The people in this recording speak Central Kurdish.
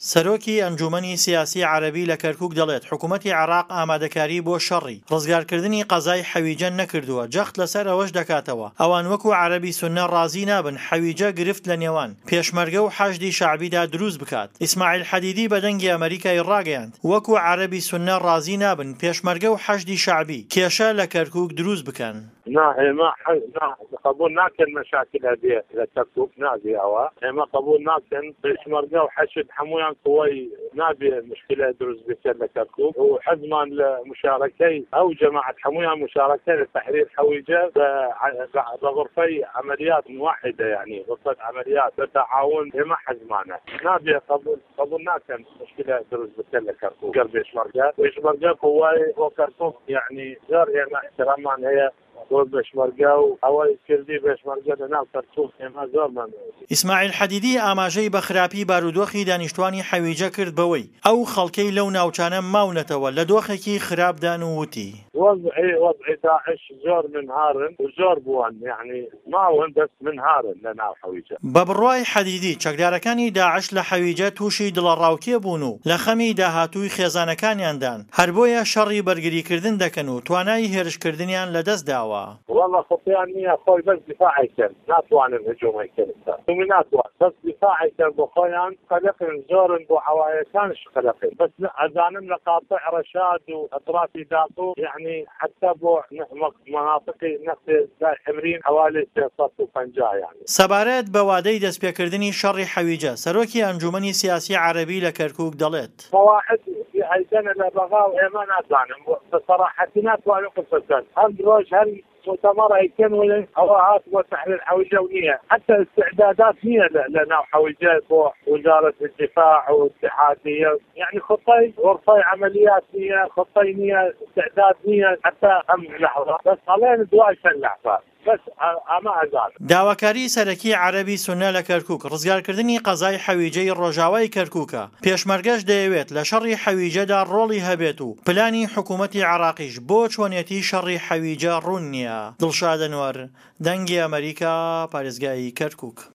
سەرۆکی ئەنجومەنی سیاسی عەرەبی لە کەرکووک دەڵێت حکوومەتی عێراق ئامادەکاری بۆ شەڕی ڕزگارکردنی قەزای حەویجە نەکردووە، جەخت لەسەر ئەوەش دەکاتەوە ئەوان وەکو عەرەبی سوننە ڕازی نابن حەویجە گرفت لە نێوان پێشمەرگە و حەشدی شەعبیدا دروست بکات. ئیسماعیل حەدیدی بەدەنگی ئەمریکای ڕاگەیاند وەکو عەرەبی سوننە ڕازی نابن پێشمەرگە و حەشدی شەعبی کێشە لە کەرکووک دروست بکەن. ما قبول ناكن مشاكل هذه لكركوك نادي هوا ما قبول ناكن بيشمرقه وحشد حمويان قوي نادي مشكله دروز بكر لكركوك وحزما لمشاركي او جماعه حمويان مشاركه لتحرير حويجه بغرفي عمليات واحده، يعني غرفه عمليات بالتعاون ما حزمانه نادي قبول ناكن مشكله دروز بكر لكركوك بيشمرقه قوي وكركوك يعني غير احتراما هي بێشمەرگە و ئەوەی کردی بێشمەرگە لەناو کەرکووک ئێمە زۆرمان. ئیسماعیل حەدیدی ئاماژەی بە خراپی بارودۆخی دانیشتوانی حەویجە کرد بەوەی ئەو خەڵکەی لەو ناوچانە ماونەتەوە لە دۆخێکی خراپدان و وتی وضعی داعش زۆر منهارن و زۆر بوون، يعني ماون بەس منهارن لەناو حەویجە. بە بڕوای حەدیدی چەکدارەکانی داعش لە حەویجە تووشی دڵەڕاوکێ بوون و لە خەمی داهاتووی خێزانەکانیاندان هەر بۆیە شەڕی بەرگریکردن دەکەن و توانای هێرشکردنیان لەدەست داوە. والله خطيان نية خوي بس دفاعي كان ناتوان الهجوم يكن تومي ناتوان بس دفاعي كان بخويان قلقن زورن بو عوايتانش قلقن بس أزانم لقاطع رشاد وأطرافي داطو، يعني حتى بو مناطقي نقص حمرين حوالي 350 يعني. سەبارەت بە وادەی دەستپێکردنی شەڕی حەویجە سەرۆکی ئەنجومەنی سیاسی عەرەبی لە کەرکووک دەڵێت مواعد هيدنا لبغاء وإيمان أزانم بصراحة ناتوان قصة هل روج هل مؤتمر هيكون ولا هواءات وتحرير حويجة ونية حتى استعدادات نية لنا حويجة وزارة الدفاع والاتحادية، يعني خطي غرفي عمليات نية خطي نية استعداد نية حتى أم لحظة بس علينا دواء اللحظات. داواکاری سەرەکی عەرەبی سوننە لە کەرکووک ڕزگارکردنی قەزای حەویجەی ڕۆژاوای کەرکووکە پێشمەرگەش دەیەوێت لە شەڕی حەویجەدا ڕۆڵی هەبێت و پلانی حکوومەتی عێراقیش بۆ چۆنێتی شەڕی حەویجە ڕوون نییە. دڵشاد ئەنوەر، دەنگی ئەمریکا، پارێزگای کەرکووک.